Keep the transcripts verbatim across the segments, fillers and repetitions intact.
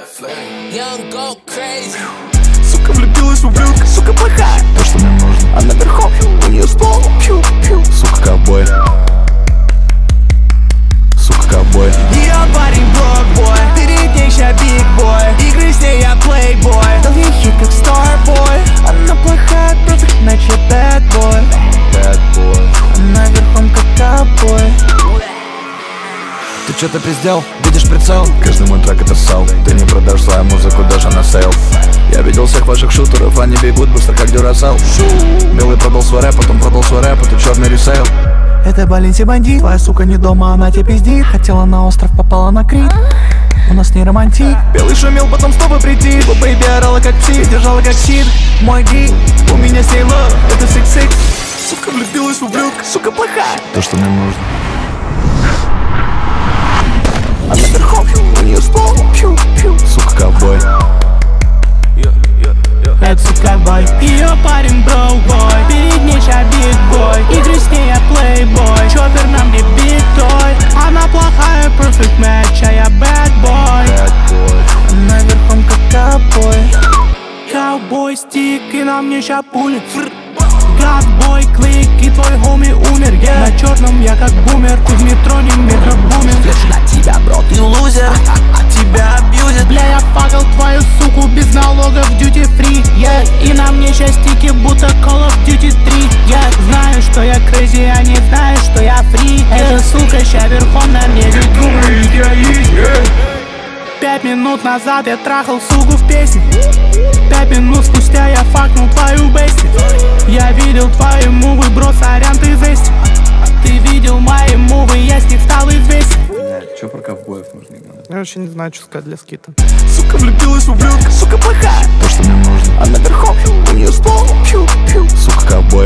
Young go crazy. Сука влюбилась в ублюдка, сука плохая, то, что мне нужно. А наверху у нее ствол, пью-пью. Сука ковбой, сука ковбой. Ее парень брокбой, перед ней ща бигбой. Игры с ней я плейбой, долгий хит как старбой. Она плохая, perfect, иначе bad boy. Bad boy. Она верхом как ковбой. Ты что-то пиздел, видишь прицел? Каждый мой трек это сал. Ты не продашь свою музыку даже на сейл. Я видел всех ваших шутеров, они бегут быстро как дюрасел. Белый продал свой рэп, потом продал свой рэп, это черный ресейл. Это Баленси бандит, твоя сука не дома, она тебя пиздит. Хотела на остров, попала на Крит. У нас не романтик. Белый шумел, потом чтобы прийти. Бэйби орала как пси, держала как щит. Мой гей, у меня сей love, это сикс-сикс. Сука влюбилась в ублюдка, сука плохая, то, что мне нужно. А наверху у нее ствол, пью-пью. Сука ковбой, это сука ковбой. Ее парень брокбой, перед ней ща бигбой. Игры с ней я плейбой, чоппер на мне битой. Она плохая, perfect match, а я bad boy. bad boy. Она верхом как ковбой. Ковбой стик и на мне ща пули. Гадбой клик и твой хоми умер, yeah. На черном я как бумер, ты в метро не метробумер. Слышу на тебя, бро, ты лузер, а, а тебя абьюзят. Бля, я факал твою суку без налогов duty free, yeah. И на мне ща стики, будто Call of Duty три, yeah. Знаю, что я crazy, а не знаю, что я фри. Эта сука ща верхом на мне, ведь думает я есть, yeah. Пять минут назад я трахал суку в песне. Пять минут спустя я факнул твою бести. Я видел твои мувы, бро, сорян, ты зести. Ты видел мои мувы, я с них стал известен. Че про ковбоев нужно играть? Я вообще не знаю, что сказать для скита. Сука влюбилась в ублюдка, сука плохая, то, что мне нужно. А наверху у нее ствол, пью-пью. Сука ковбой,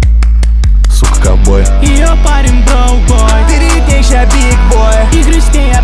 сука ковбой. Ее парень брокбой, перед ней ща бигбой. Игры с ней я